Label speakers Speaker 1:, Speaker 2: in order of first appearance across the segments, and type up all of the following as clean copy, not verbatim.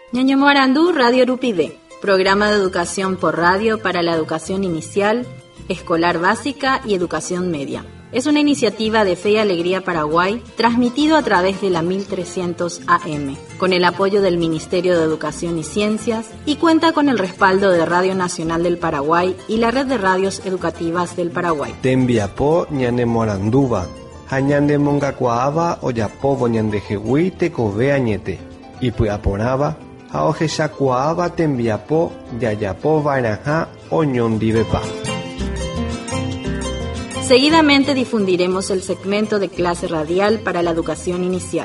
Speaker 1: Ñaño Morandú, Radio Rupide, programa de educación por radio para la educación inicial, escolar básica y educación media. Es una iniciativa de Fe y Alegría Paraguay, transmitido a través de la 1300 AM, con el apoyo del Ministerio de Educación y Ciencias, y cuenta con el respaldo de Radio Nacional del Paraguay y la Red de Radios Educativas del Paraguay.
Speaker 2: Tembiapó ñane Moranduba, hañande mongacuaaba oyapobo ñande jehui tekove añete, y puyaporaba, aoje shakuaaba tembiapó yayapo vairaja oñondivepa.
Speaker 1: Seguidamente difundiremos el segmento de clase radial para la educación inicial.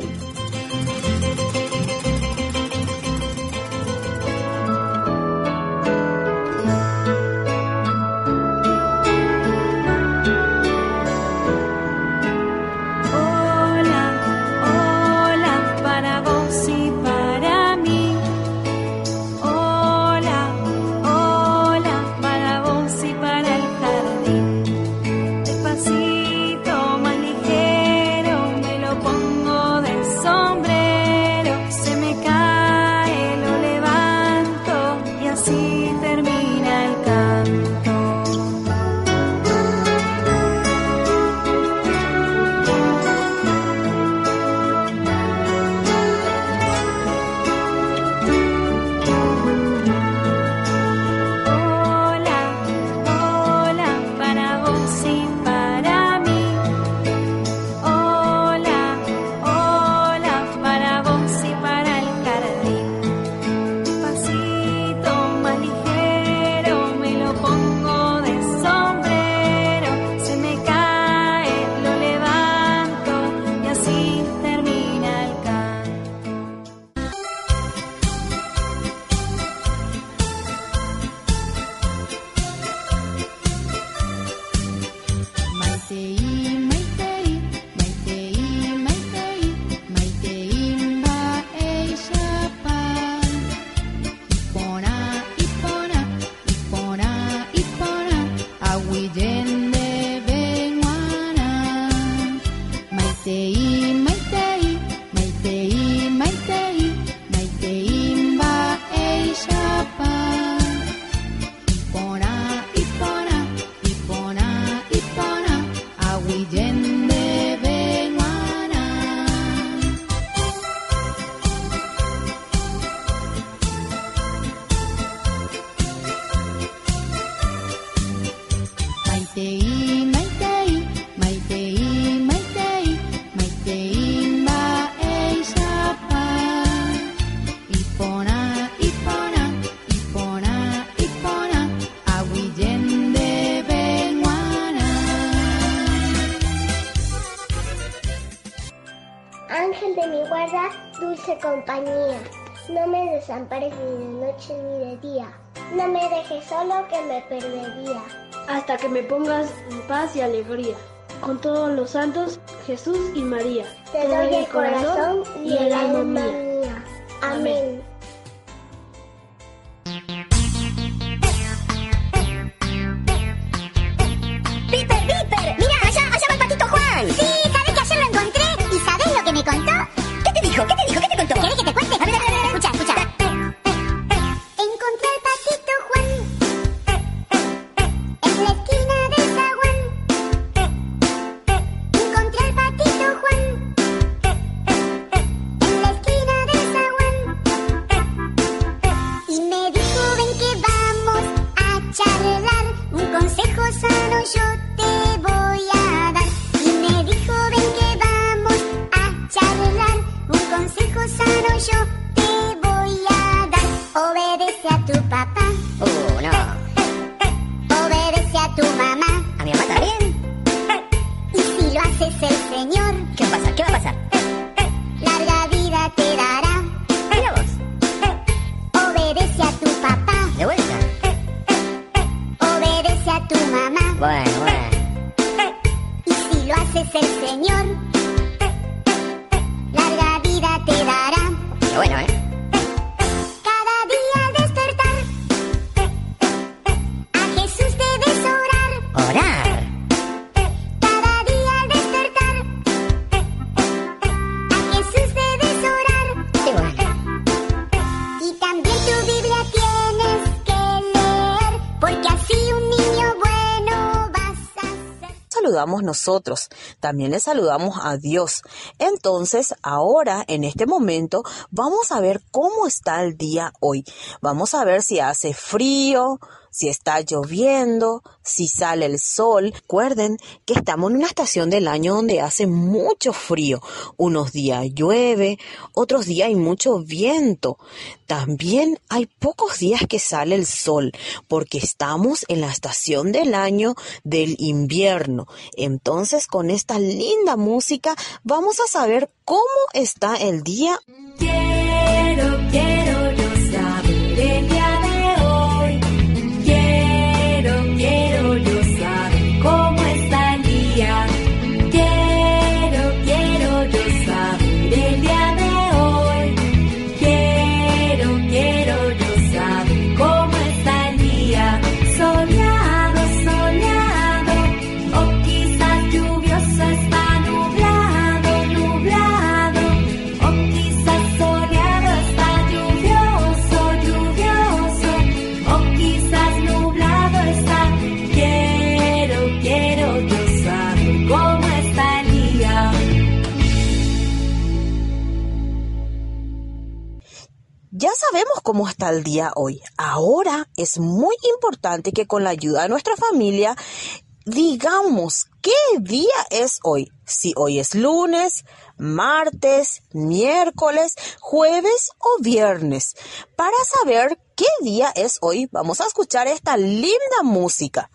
Speaker 3: Ángel de mi guarda, dulce compañía, no me desampares ni de noche ni de día, no me dejes solo que me perdería.
Speaker 4: Hasta que me pongas en paz y alegría, con todos los santos, Jesús y María.
Speaker 3: Te doy el corazón y el alma mía. Amén.
Speaker 5: ¡Piper, Piper! ¡Mira, allá va el patito Juan! Sí, ¿sabés que ayer lo encontré? ¿Y sabés lo que me contó? ¿Qué te dijo? ¿Qué te contó? ¿Querés que te cuente? A ver, escucha. Encontré al patito Juan en la esquina del zaguán. Encontré al patito Juan en la esquina del zaguán. Y me dijo, ven que vamos a charlar, un consejo sano yo te voy a dar. Y me dijo, ven que vamos a charlar, un consejo sano yo te voy a dar. Obedece a tu papá.
Speaker 6: No.
Speaker 5: Obedece a tu mamá.
Speaker 6: ¿A mi mamá también?
Speaker 5: Y si lo haces el Señor,
Speaker 6: ¿Qué va a pasar? ¿Qué va a pasar?
Speaker 5: larga vida te dará.
Speaker 6: Mira vos.
Speaker 5: Obedece a tu papá.
Speaker 6: De vuelta.
Speaker 5: Obedece a tu mamá.
Speaker 6: Bueno.
Speaker 5: Y si lo haces el Señor, larga vida te dará.
Speaker 6: Qué bueno,
Speaker 5: Cada día al despertar, a Jesús debes orar.
Speaker 6: Orar.
Speaker 5: Cada día al despertar, a Jesús debes orar.
Speaker 6: Qué bueno.
Speaker 5: Y
Speaker 7: saludamos nosotros, también le saludamos a Dios. Entonces, ahora, en este momento, vamos a ver cómo está el día hoy. Vamos a ver si hace frío, si está lloviendo, si sale el sol. Recuerden que estamos en una estación del año donde hace mucho frío. Unos días llueve, otros días hay mucho viento. También hay pocos días que sale el sol, porque estamos en la estación del año del invierno. Entonces, con esta linda música, vamos a saber cómo está el día.
Speaker 8: Quiero yo saber el día de hoy. Quiero yo saber cómo está el día. Quiero yo saber el día de hoy. Quiero yo saber cómo está el día. Soleado, o quizás lluvioso, está nublado, o quizás soleado, está lluvioso, o quizás nublado está. Quiero yo saber cómo está el día.
Speaker 7: Ya sabemos cómo está el día hoy. Ahora es muy importante que con la ayuda de nuestra familia digamos qué día es hoy. Si hoy es lunes, martes, miércoles, jueves o viernes. Para saber qué día es hoy, vamos a escuchar esta linda música.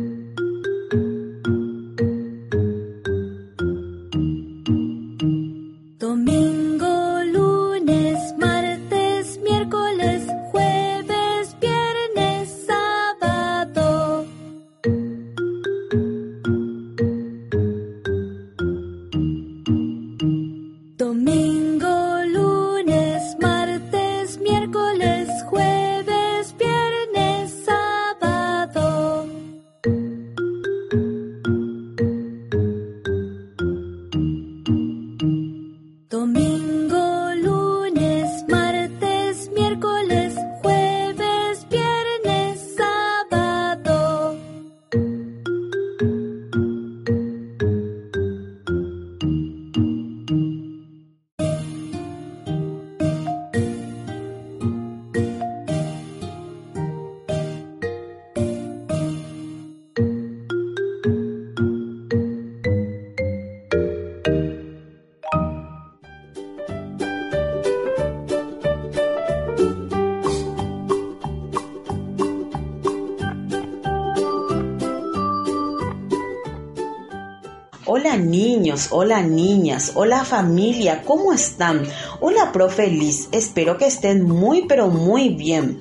Speaker 8: Domingo, lunes, martes, miércoles, jueves, viernes, sábado. Domingo, lunes, martes, miércoles, jueves, viernes, sábado. Domingo, lunes, martes, miércoles, jueves, viernes, sábado.
Speaker 7: Hola niños, hola niñas, hola familia, ¿cómo están? Hola profe Liz, espero que estén muy pero muy bien.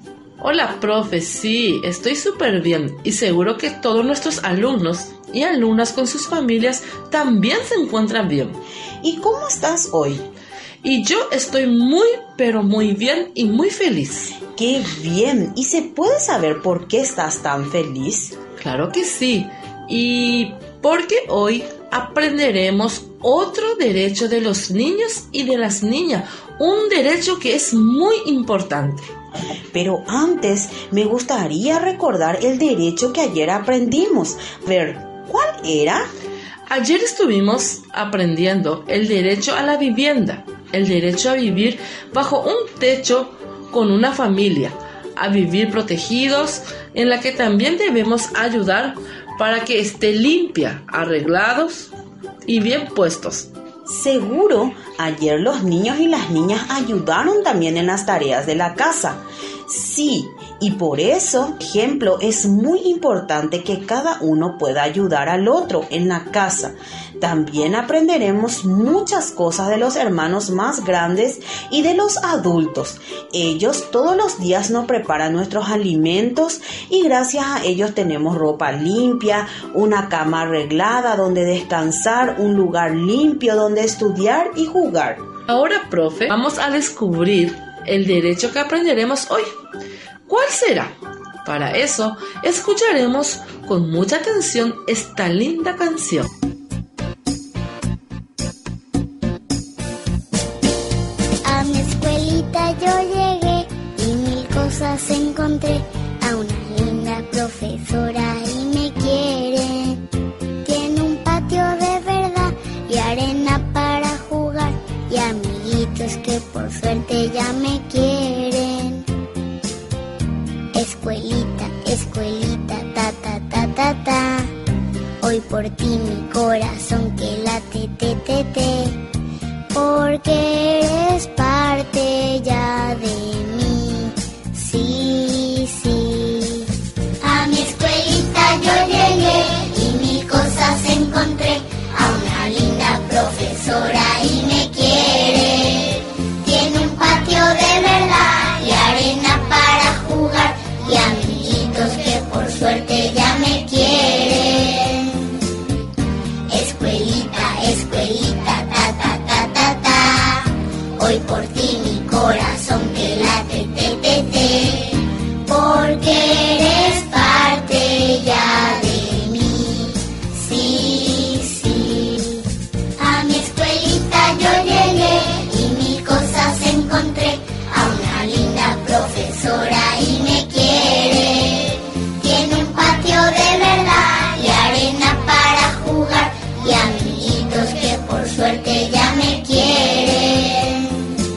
Speaker 9: Hola profe, sí, estoy súper bien y seguro que todos nuestros alumnos y alumnas con sus familias también se encuentran bien.
Speaker 7: ¿Y cómo estás hoy?
Speaker 9: Y yo estoy muy pero muy bien y muy feliz.
Speaker 7: ¡Qué bien! ¿Y se puede saber por qué estás tan feliz?
Speaker 9: Claro que sí, y porque hoy aprenderemos otro derecho de los niños y de las niñas, un derecho que es muy importante.
Speaker 7: Pero antes me gustaría recordar el derecho que ayer aprendimos. A ver, ¿cuál era?
Speaker 9: Ayer estuvimos aprendiendo el derecho a la vivienda, el derecho a vivir bajo un techo con una familia, a vivir protegidos, en la que también debemos ayudar para que esté limpia, arreglados y bien puestos.
Speaker 7: Seguro, ayer los niños y las niñas ayudaron también en las tareas de la casa. Sí, y por eso, ejemplo, es muy importante que cada uno pueda ayudar al otro en la casa. También aprenderemos muchas cosas de los hermanos más grandes y de los adultos. Ellos todos los días nos preparan nuestros alimentos y gracias a ellos tenemos ropa limpia, una cama arreglada donde descansar, un lugar limpio donde estudiar y jugar.
Speaker 9: Ahora, profe, vamos a descubrir el derecho que aprenderemos hoy. ¿Cuál será? Para eso, escucharemos con mucha atención esta linda canción.
Speaker 5: A mi escuelita yo llegué y mil cosas encontré. A una linda profesora y me quiere. Tiene ya me quieren. Escuelita, escuelita, ta, ta, ta, ta, ta. Hoy por ti mi corazón que late, te, te, te. Porque eres parte ya de mí, sí, sí. A mi escuelita yo llegué y mis cosas encontré. A una linda profesora y me quiere. Tiene un patio de verdad y arena para jugar. Y amiguitos que por suerte ya me quieren. Escuelita, escuelita, ta, ta, ta, ta, ta. Hoy por ti mi corazón que late, te, te, te. Porque eres parte ya de mí, sí, sí. A mi escuelita yo llegué y mis cosas encontré. A una linda profesora y me quiere. Tiene un patio de verdad y arena para jugar. Y amiguitos que por suerte ya me quieren.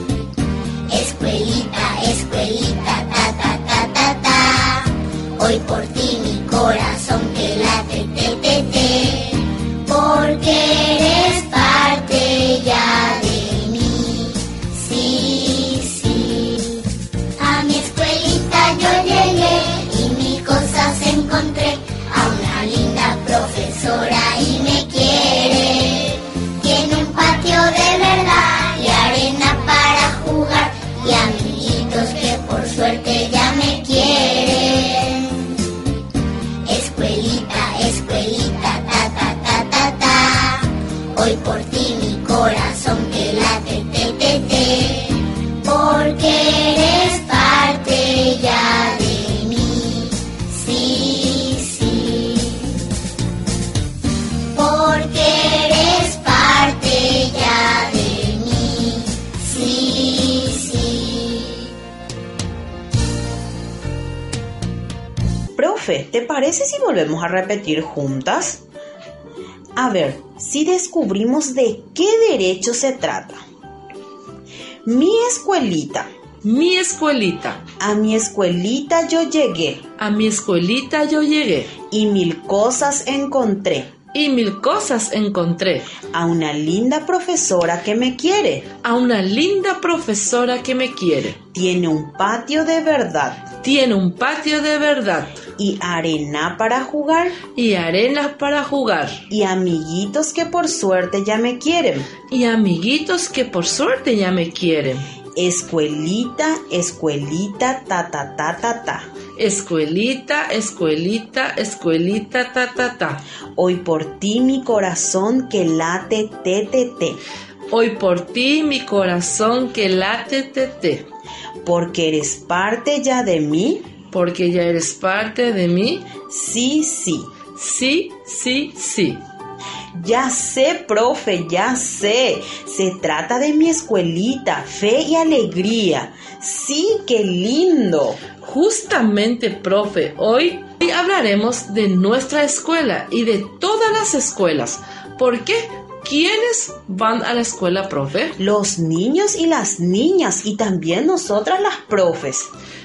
Speaker 5: Escuelita, escuelita, ta, ta, ta, ta, ta. Hoy por ti mi corazón que late, te, te, te. Porque eres parte ya de mí, sí, sí. A mi escuelita yo llegué y mis cosas encontré. A una linda profesora y me quiere. Tiene un patio de verdad y arena para jugar. Y amiguitos que por suerte ya me quieren. Escuelita, escuelita, ta, ta, ta, ta, ta. Hoy por ti mi corazón que late, te, te, te. Porque eres parte ya de mí, sí, sí. Porque eres parte ya de mí, sí, sí.
Speaker 7: Profe, ¿te parece si volvemos a repetir juntas? A ver, si descubrimos de qué derecho se trata. Mi escuelita.
Speaker 9: Mi escuelita.
Speaker 7: A mi escuelita yo llegué.
Speaker 9: A mi escuelita yo llegué.
Speaker 7: Y mil cosas encontré.
Speaker 9: Y mil cosas encontré.
Speaker 7: A una linda profesora que me quiere.
Speaker 9: A una linda profesora que me quiere.
Speaker 7: Tiene un patio de verdad.
Speaker 9: Tiene un patio de verdad.
Speaker 7: Y arena para jugar.
Speaker 9: Y arena para jugar.
Speaker 7: Y amiguitos que por suerte ya me quieren.
Speaker 9: Y amiguitos que por suerte ya me quieren.
Speaker 7: Escuelita, escuelita, ta, ta, ta, ta, ta.
Speaker 9: Escuelita, escuelita, escuelita, ta, ta, ta.
Speaker 7: Hoy por ti mi corazón que late, te, te, te.
Speaker 9: Hoy por ti mi corazón que late, te, te.
Speaker 7: Porque eres parte ya de mí.
Speaker 9: Porque ya eres parte de mí.
Speaker 7: Sí, sí.
Speaker 9: Sí, sí, sí.
Speaker 7: Ya sé, profe, ya sé. Se trata de mi escuelita, fe y alegría. Sí, qué lindo.
Speaker 9: Justamente, profe, hoy hablaremos de nuestra escuela y de todas las escuelas. ¿Por qué? ¿Quiénes van a la escuela, profe?
Speaker 7: Los niños y las niñas y también nosotras las profes.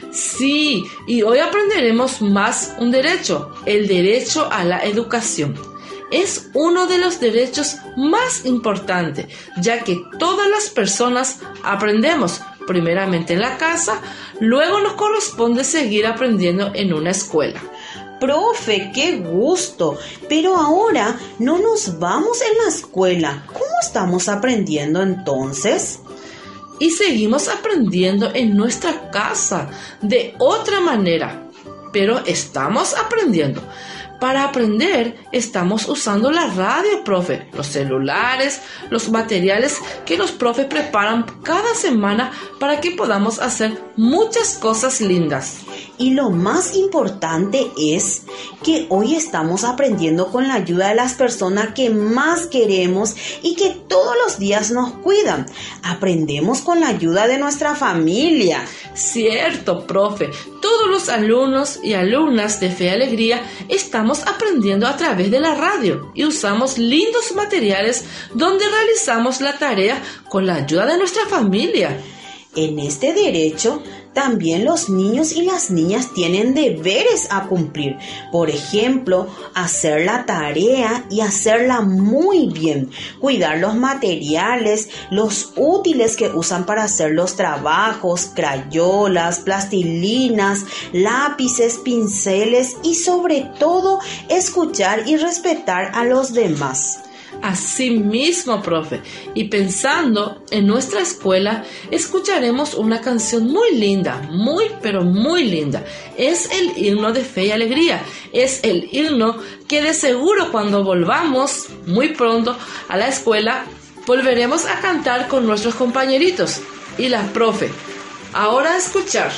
Speaker 9: Sí, y hoy aprenderemos más un derecho, el derecho a la educación. Es uno de los derechos más importantes, ya que todas las personas aprendemos, primeramente en la casa, luego nos corresponde seguir aprendiendo en una escuela.
Speaker 7: Profe, qué gusto, pero ahora no nos vamos en la escuela. ¿Cómo estamos aprendiendo entonces?
Speaker 9: Y seguimos aprendiendo en nuestra casa, de otra manera, pero estamos aprendiendo. Para aprender, estamos usando la radio, profe, los celulares, los materiales que los profes preparan cada semana para que podamos hacer muchas cosas lindas.
Speaker 7: Y lo más importante es que hoy estamos aprendiendo con la ayuda de las personas que más queremos y que todos los días nos cuidan. Aprendemos con la ayuda de nuestra familia.
Speaker 9: Cierto, profe. Todos los alumnos y alumnas de Fe y Alegría estamos aprendiendo a través de la radio y usamos lindos materiales donde realizamos la tarea con la ayuda de nuestra familia.
Speaker 7: En este derecho, también los niños y las niñas tienen deberes a cumplir. Por ejemplo, hacer la tarea y hacerla muy bien. Cuidar los materiales, los útiles que usan para hacer los trabajos, crayolas, plastilinas, lápices, pinceles y sobre todo, escuchar y respetar a los demás.
Speaker 9: Así mismo, profe. Y pensando en nuestra escuela, escucharemos una canción muy linda, pero muy linda. Es el himno de Fe y Alegría. Es el himno que de seguro cuando volvamos muy pronto a la escuela, volveremos a cantar con nuestros compañeritos. Y la profe, ahora a escuchar.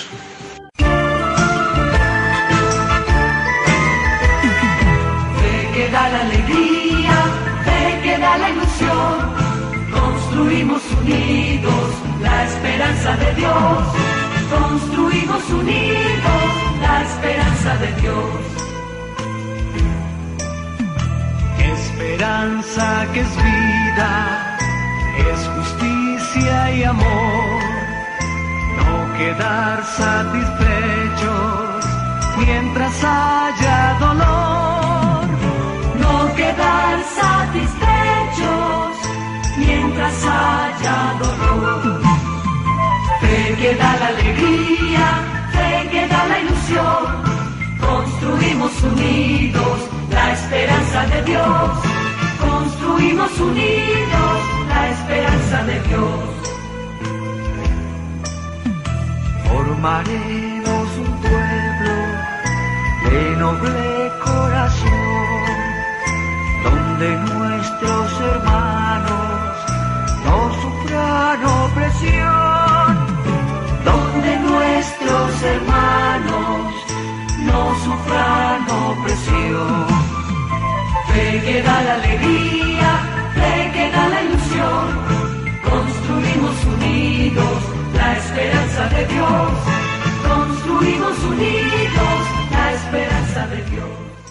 Speaker 8: Fe que da la alegría, que da la ilusión, construimos unidos la esperanza de Dios, construimos unidos la esperanza de Dios.
Speaker 10: Esperanza que es vida, es justicia y amor, no quedar satisfechos mientras haya dolor,
Speaker 8: no quedar satisfechos mientras haya dolor. Fe que da la alegría, fe que da la ilusión, construimos unidos la esperanza de Dios, construimos unidos la esperanza de Dios.
Speaker 10: Formaremos un pueblo de noble corazón, donde nuestros hermanos no sufran opresión,
Speaker 8: donde nuestros hermanos no sufran opresión. Fe que da la alegría, fe que da la ilusión, construimos unidos la esperanza de Dios, construimos unidos la esperanza de Dios.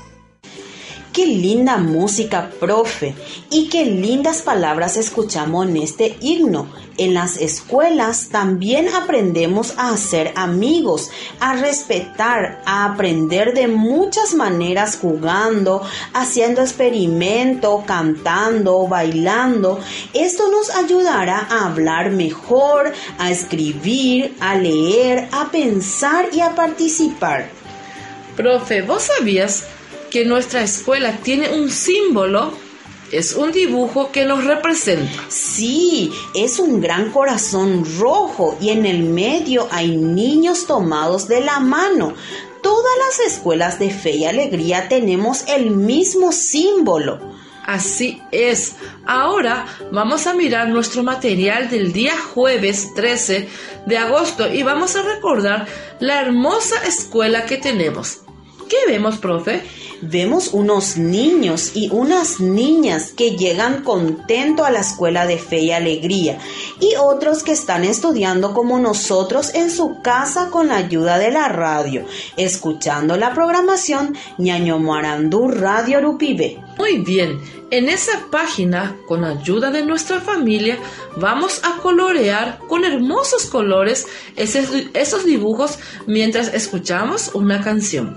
Speaker 7: Qué linda música, profe, y qué lindas palabras escuchamos en este himno. En las escuelas también aprendemos a hacer amigos, a respetar, a aprender de muchas maneras, jugando, haciendo experimento, cantando, bailando. Esto nos ayudará a hablar mejor, a escribir, a leer, a pensar y a participar.
Speaker 9: Profe, ¿vos sabías que nuestra escuela tiene un símbolo? Es un dibujo que nos representa.
Speaker 7: Sí, es un gran corazón rojo y en el medio hay niños tomados de la mano. Todas las escuelas de Fe y Alegría tenemos el mismo símbolo.
Speaker 9: Así es. Ahora vamos a mirar nuestro material del día jueves 13 de agosto y vamos a recordar la hermosa escuela que tenemos. ¿Qué vemos, profe?
Speaker 7: Vemos unos niños y unas niñas que llegan contentos a la escuela de Fe y Alegría y otros que están estudiando como nosotros en su casa con la ayuda de la radio, escuchando la programación Ñaño Morandú Radio Rupibe.
Speaker 9: Muy bien, en esa página, con ayuda de nuestra familia, vamos a colorear con hermosos colores esos dibujos mientras escuchamos una canción.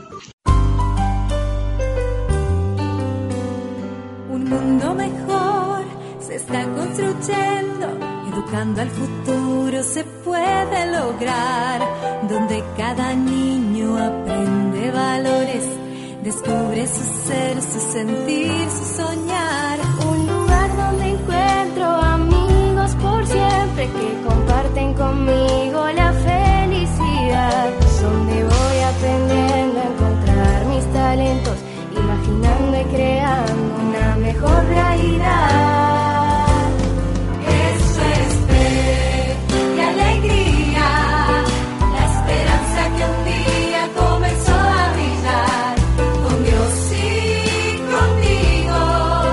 Speaker 11: Un mundo mejor se está construyendo, educando al futuro se puede lograr, donde cada niño aprende valores, descubre su ser, su sentir, su soñar.
Speaker 3: Un lugar donde encuentro amigos por siempre que comparten conmigo la felicidad, donde voy aprendiendo a encontrar mis talentos, imaginando y creando una mejor realidad.
Speaker 11: Eso es fe y alegría, la esperanza que un día comenzó a brillar. Con Dios y contigo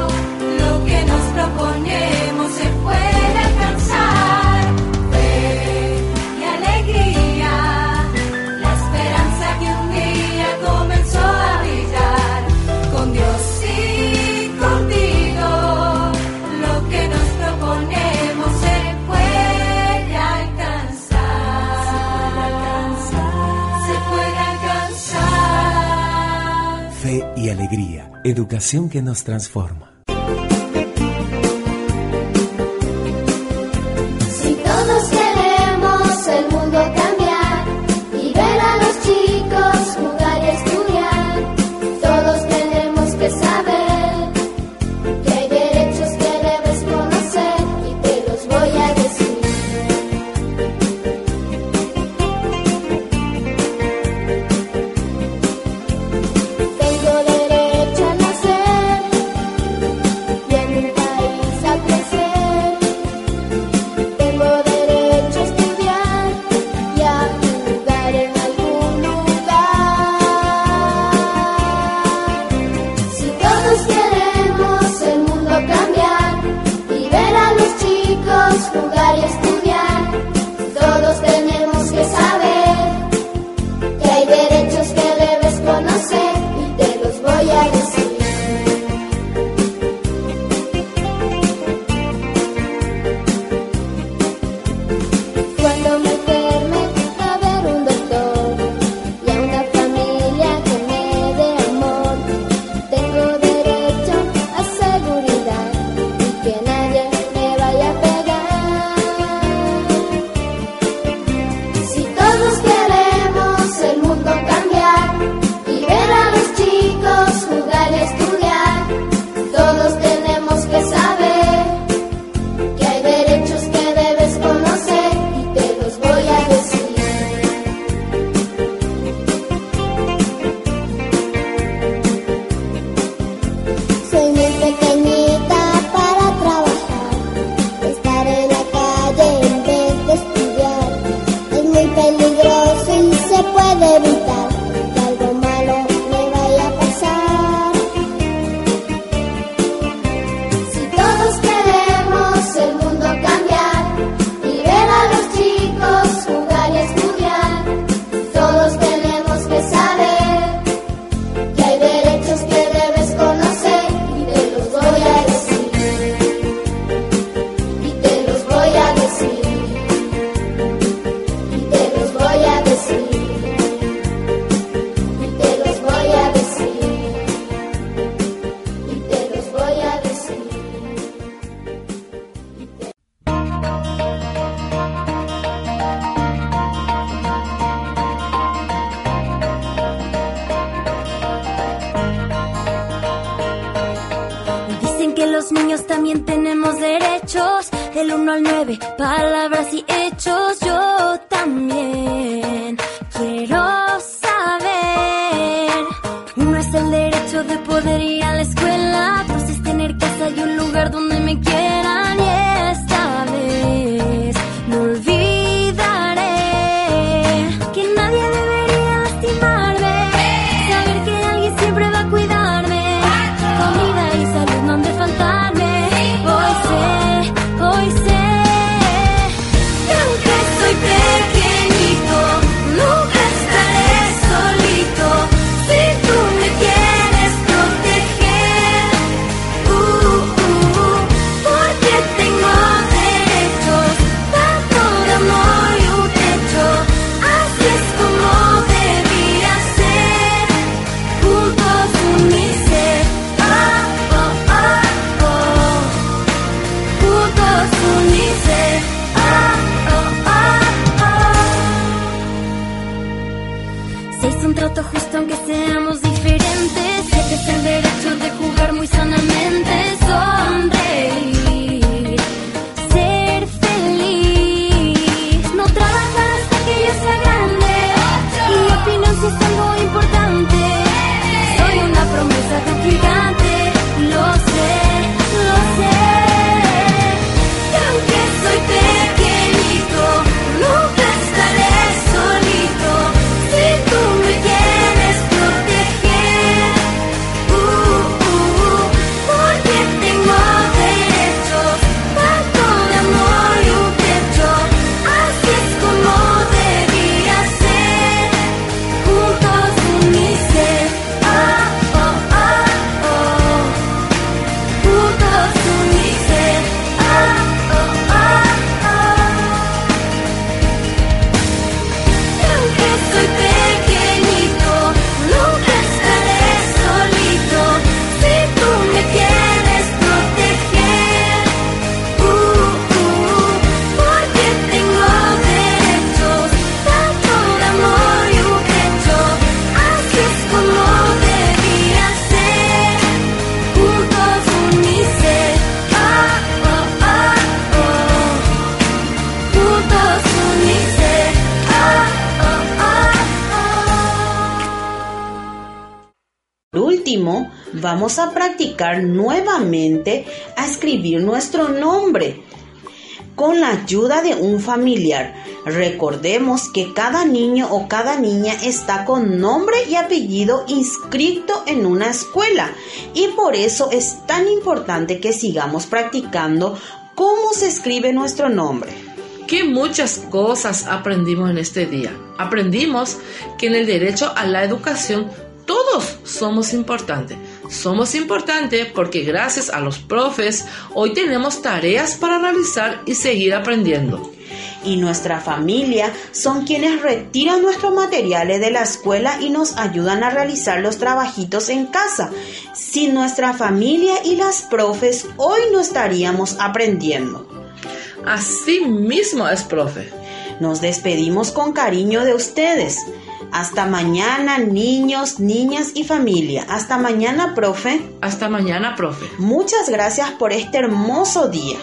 Speaker 12: Educación que nos transforma.
Speaker 3: Si todos queremos el mundo cambiar y ver a los chicos jugar y estudiar, todos tenemos que saber que hay derechos que debes conocer y te los voy a decir. Tengo derecho a nacer y en un país a crecer. Tengo derecho a estudiar y a jugar en algún lugar. Si todos queremos el mundo cambiar y ver a los chicos jugar y estudiar, todos tenemos que saber que hay derechos que debes conocer y te los voy a decir. Cuando me enferme a ver un doctor y a una familia que me dé amor, tengo derecho a seguridad y que nadie me vaya a pegar. Si todos queremos el mundo cambiar y ver a los chicos jugar y estudiar, todos tenemos que saber que hay derechos que debes conocer y te los voy a decir. Soy muy pequeñita para trabajar, estar en la calle en vez de estudiar es muy peligroso y se puede evitar que algo malo me vaya a pasar. Si todos queremos el mundo cambiar y ver a los chicos jugar y estudiar, todos tenemos que saber que hay derechos que debes conocer y te los voy a decir. Y te los voy a decir. Y te los voy a decir. Y te los voy a decir. Y te los voy a decir.
Speaker 11: Dicen que los niños también tenemos derechos, del 1 al 9, palabras y hechos. Yo también quiero saber. Uno es el derecho de poder ir a la escuela, dos es tener casa y un lugar donde me quieran. Y esta vez no olvidaré que nadie debería lastimarme, saber que alguien siempre va a cuidarme, comida y salud no han de faltarme. Hoy sé que aunque soy pequeñito, nunca estaré solito. Si tú me quieres proteger,
Speaker 7: último, vamos a practicar nuevamente a escribir nuestro nombre con la ayuda de un familiar. Recordemos que cada niño o cada niña está con nombre y apellido inscrito en una escuela y por eso es tan importante que sigamos practicando cómo se escribe nuestro nombre.
Speaker 9: Que muchas cosas aprendimos en este día. Aprendimos que en el derecho a la educación todos somos importantes. Somos importantes porque gracias a los profes hoy tenemos tareas para realizar y seguir aprendiendo.
Speaker 7: Y nuestra familia son quienes retiran nuestros materiales de la escuela y nos ayudan a realizar los trabajitos en casa. Sin nuestra familia y las profes, hoy no estaríamos aprendiendo.
Speaker 9: Así mismo es, profe.
Speaker 7: Nos despedimos con cariño de ustedes. Hasta mañana, niños, niñas y familia. Hasta mañana, profe.
Speaker 9: Hasta mañana, profe.
Speaker 7: Muchas gracias por este hermoso día.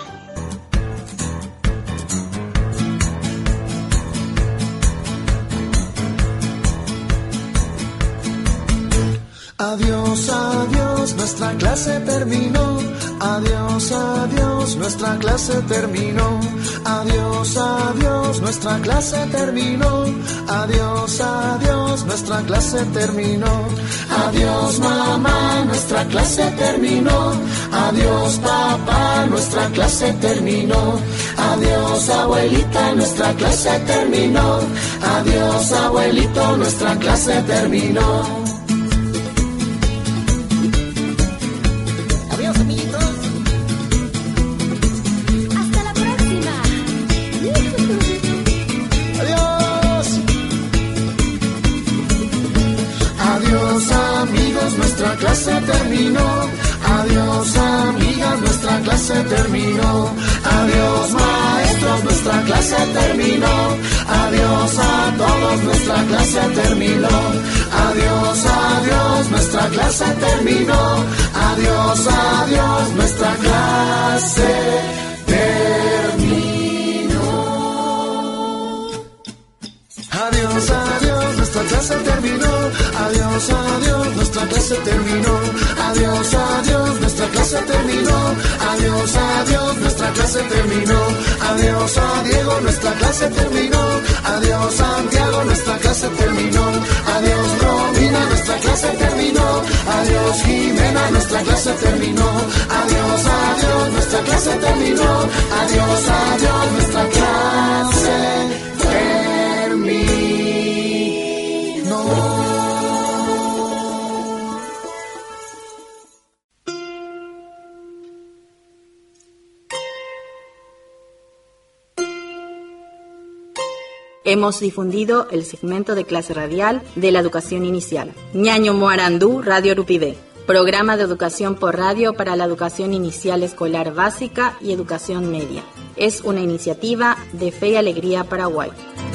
Speaker 13: Adiós, adiós, nuestra clase terminó. Adiós, adiós, nuestra clase terminó. Adiós, adiós, nuestra clase terminó. Adiós, adiós, nuestra clase terminó. Adiós, mamá, nuestra clase terminó. Adiós, papá, nuestra clase terminó. Adiós, abuelita, nuestra clase terminó. Adiós, abuelito, nuestra clase terminó. Nuestra clase terminó. Adiós, amigas, nuestra clase terminó. Adiós, maestros, nuestra clase terminó. Adiós a todos, nuestra clase terminó. Adiós, adiós, nuestra clase terminó. Adiós, adiós, nuestra clase terminó. Adiós, adiós, nuestra clase terminó. Adiós, adiós, nuestra clase terminó. Adiós, adiós, nuestra clase terminó. Adiós, adiós, nuestra clase terminó. Adiós a Diego, nuestra clase terminó. Adiós, Santiago, nuestra clase terminó. Adiós, Romina, nuestra clase terminó. Adiós, Jimena, nuestra clase terminó. Adiós, adiós, nuestra clase terminó. Adiós, adiós, nuestra clase terminó.
Speaker 1: Hemos difundido el segmento de clase radial de la educación inicial. Ñaño Moarandú, Radio Rupibé. Programa de educación por radio para la educación inicial escolar básica y educación media. Es una iniciativa de Fe y Alegría Paraguay.